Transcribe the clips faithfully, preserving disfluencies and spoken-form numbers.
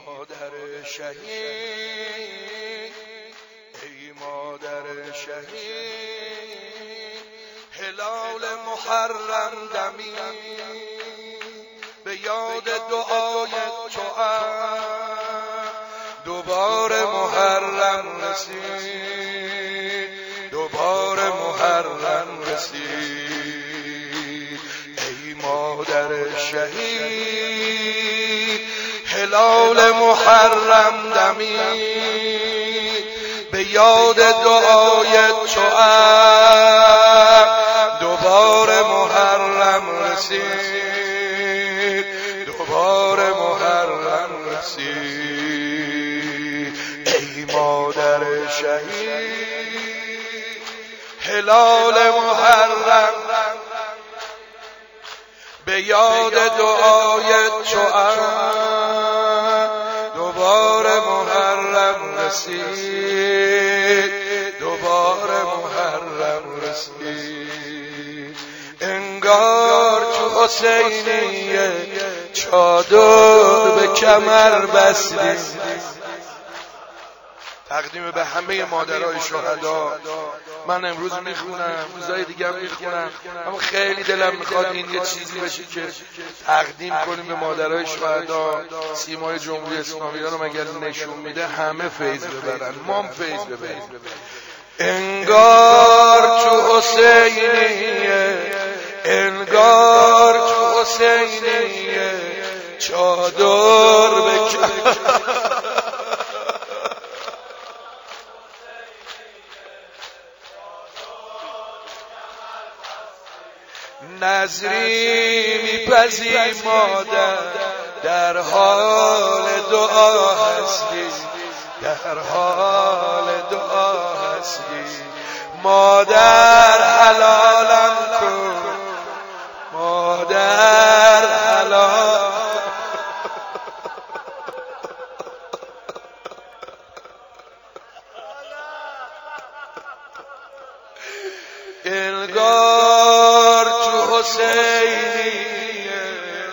مادر شهید، ای مادر شهید، هلال محرم دمی به یاد دعای توام دوباره محرم رسید، دوباره محرم رسید. ای مادر شهید، هلال محرم دمید به یاد دعای توام دوباره محرم رسید، دوباره محرم رسید. ای مادر شهید، هلال محرم به یاد دعای توام دوباره محرم رسید، دوباره محرم رسید. انگار تو حسینیه چادر به کمر بستی. تقدیم به همه مادرای شهدا. من امروز میخونم، روزای دیگه هم میخونم، اما خیلی دلم میخواد این یه چیزی بشه که تقدیم کنیم به مادرای شهدا. سیمای جمهوری اسلامی رو مگر نشون میده همه فیض ببرن، ما هم فیض ببریم. انگار تو حسینیه، انگار تو حسینیه چادر بکن. نظری میپزی مادر در حال دعا هستی، در حال دعا هستی. مادر حلالم کن، مادر حلال. انگار تو حسینیه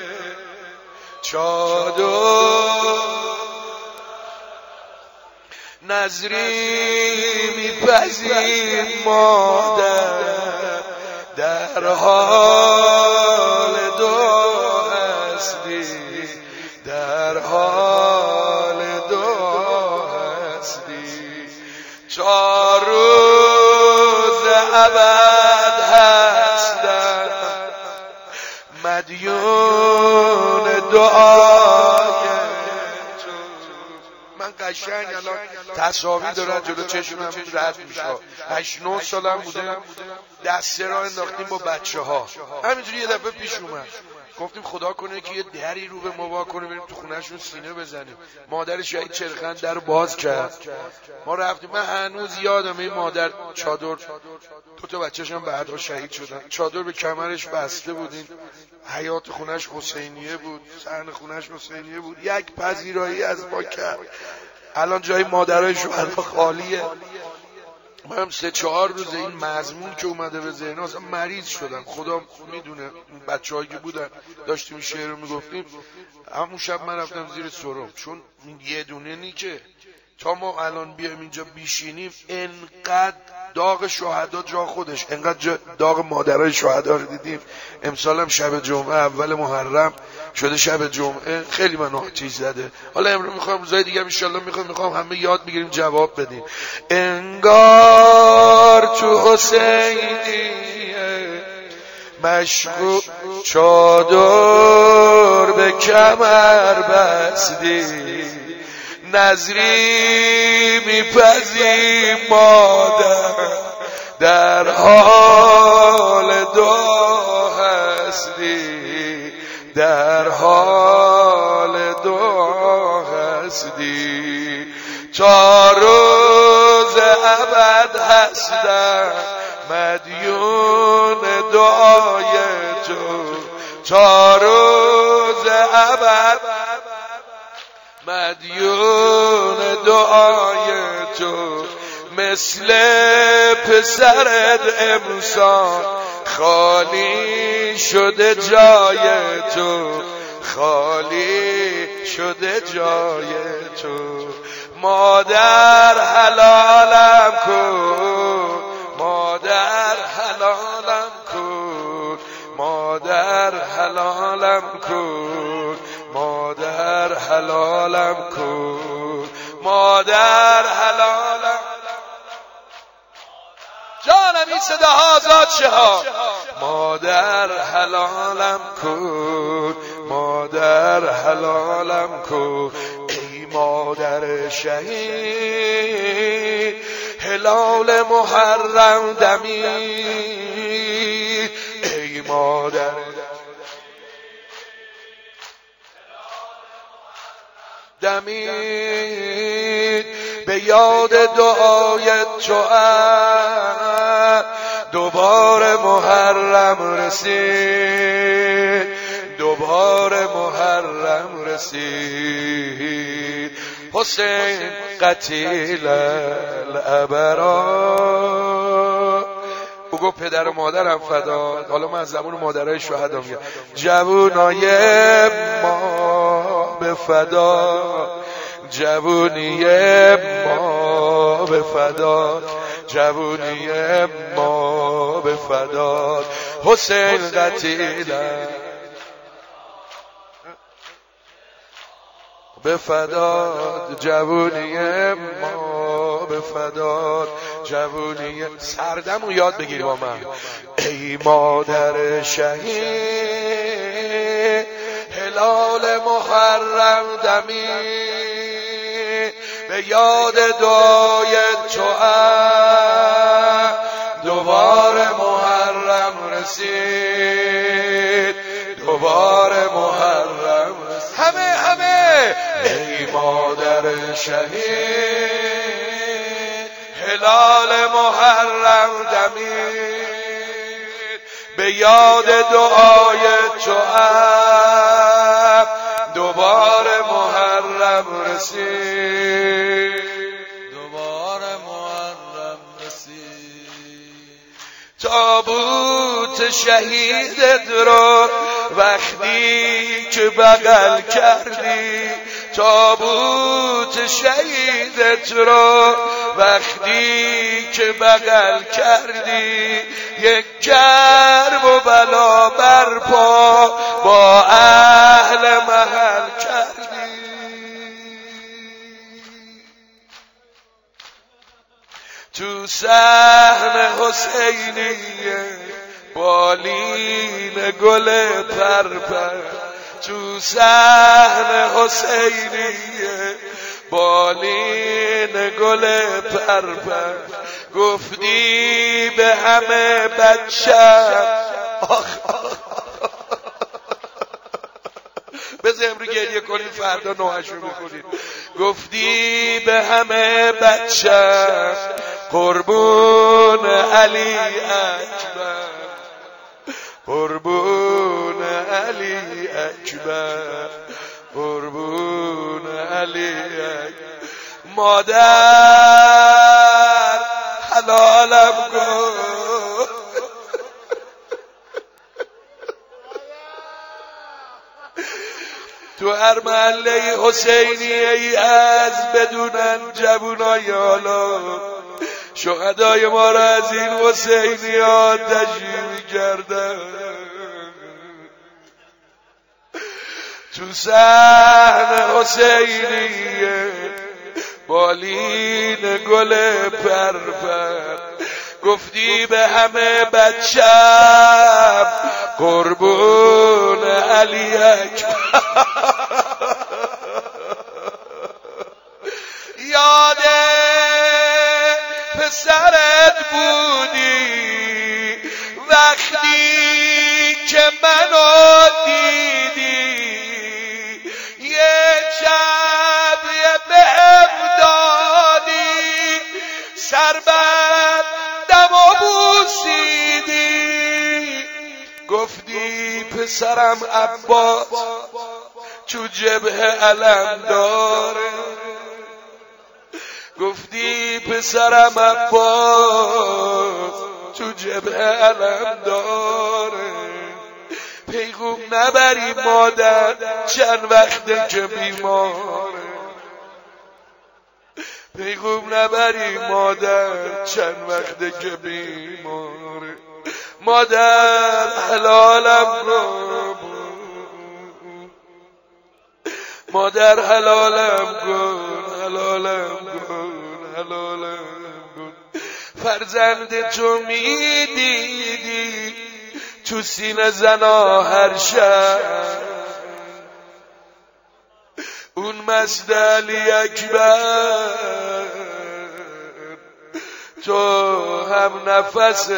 چادر نظری میپزی مادر در حال دعا هستی، در حال دعا هستی. چار روز ابد هستم مدیون دعای تو. من قشنگ الان تصاویر دارن جلو چشمم رد میشه. هشت نه سالم بوده، دسته را انداختیم با بچه ها، همینجوری یه دفعه پیش اومد، گفتیم خدا کنه که یه دری رو به ما وا کنه بریم تو خونهشون سینه بزنیم. مادر شهید چرخند در باز کرد، ما رفتیم. من هنوز یادم این مادر چادر، دو تا بچه‌ش هم بعدها شهید شدن، چادر به کمرش بسته بودین. حیات خونش حسینیه بود، صحن خونش حسینیه بود. یک پذیرایی از ما کرد. الان جای مادرای شهدا خالیه. من سه چهار روز این مضمون که اومده به ذهن اصلا مریض شدم. خدا میدونه بچه‌هایی که بودن داشتیم این شعر رو میگفتیم، همون شب من رفتم زیر سرم، چون یه دونه نی که تا ما الان بیایم اینجا بیشینیم انقدر داغ شهدا جا خودش، انقدر داغ مادرای شهدا رو دیدیم. امسال هم شب جمعه اول محرم شده شب جمعه، خیلی من آتیش زده. حالا امروز میخوام روزای دیگه ان شاءالله میخوام میخوام همه یاد بگیریم جواب بدیم. انگار تو حسینیه مشغول چادر به کمر بستی، نظری میپزی مادر در حال دعا هستی، در حال دعا هستی. تا روز ابد هستم مدیون دعای تو، تا روز ابد مدیون دعای تو. مثل پسرت امسال خالی شده جای تو، خالی شده جای تو. مادر حلالم کن، مادر حلالم کن، مادر حلالم کن، مادر حلالم کن، مادر حلالم. جانم این صداها آزاد شه ها. مادر حلالم کن، مادر حلالم کن، ای مادر شهید هلال محرم دمید، ای مادر دمید، به یاد دعای تو دوباره محرم رسید، دوباره محرم رسید. حسین قتیل الابرار. او گفت پدر و مادرم فدا. حالا من از زبون مادرای شهدا میگم جوونای ما به فدا، جوونی ما به فدا، جوونی ما به فدا. حسین قتیل به فداد، جوونی ما به فداد، جوونی. سردمو یاد بگیر با من. ای مادر شهید هلال محرم دمید، به یاد دعای تو دوباره محرم رسید، دوباره محرم رسید. همه همه ای مادر شهید هلال محرم دمید، به یاد دعای تو دوباره محرم رسید، دوباره محرم رسید. تابوت شهیدت رو وقتی که بغل کردی، تابوت شهیدت رو وقتی که بغل کردی، یک کرب و بلا برپا با اهل محل کردی. تو صحن حسینیه بالین گل پرپر، تو صحن حسینیه بالین گل پرپر، گفتی به همه بچم. بذار امرو گریه کنیم فردا نوحشو بکنیم. گفتی به همه بچم قربون علی اکبر، قربون علی اکبر، قربون علی اکبر. مادر حلالم کن، تو هر محله حسینی از بدونن جوونای حالا شهدای ما را از این حسینی ها تشریف کردن. تو صحن حسینیه بالین گل پرپر، گفتی به همه بچم قربون علی اکبر. یاد پسرت بودی وقتی که منو دیدی، یه شب یه بهم دادی، سربت دم و بوسیدی، گفتی پسرم عباس تو جبهه علم داره، گفتی پسرم عباس تو جبهه علم داره. پیغام نبری مادر چند وقته که بیماره، پیغام نبری مادر چند وقته که بیماره. مادر حلالم کن، مادر حلالم کن، حلالم کن، حلالم کن. فرزند تو میدیدی تو سینه زنا هر شب، اون مست علی اکبر تو هم نفس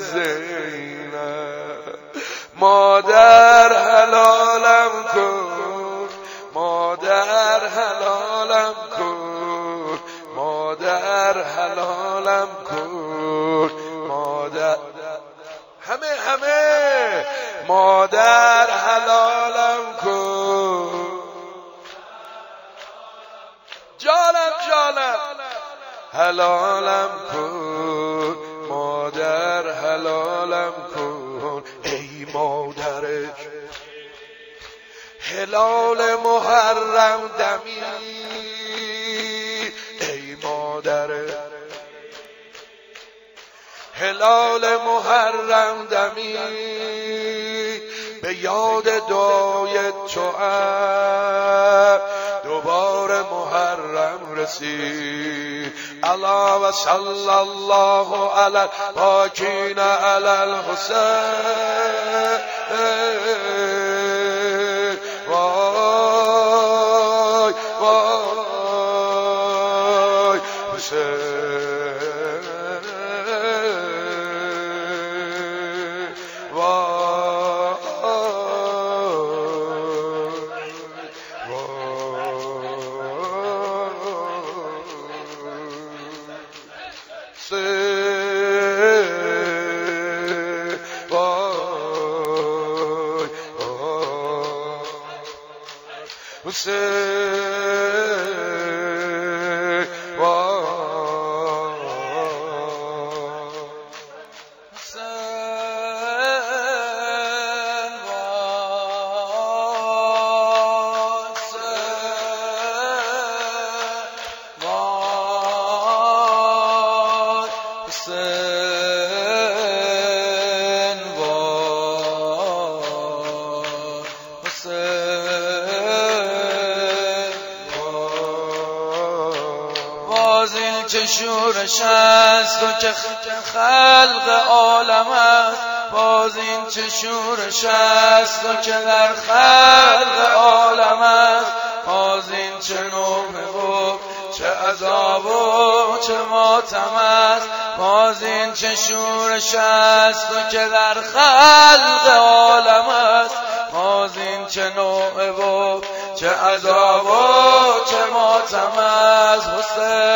زینب. مادر حلالم کن، مادر حلالم کن، مادر حلالم کن، مادر همه همه مادر حلالم کن. جانم جانم حلالم کن، مادر حلالم کن. ای مادر هلال محرم دمی، ای مادر هلال محرم دمی، به یاد دعای تو دوباره محرم رسید. الله و صلی الله علی الباکین علی الحسین. وای وای حسین، حسین چه شورش است و که خلق عالم است، باز این چه شورش است و که در خلق عالم است، باز این چه نوحه و چه عذاب و چه ماتم است، باز این چه شورش است و که در خلق عالم است، باز این چه نوحه و چه عذاب و چه ماتم است. حسین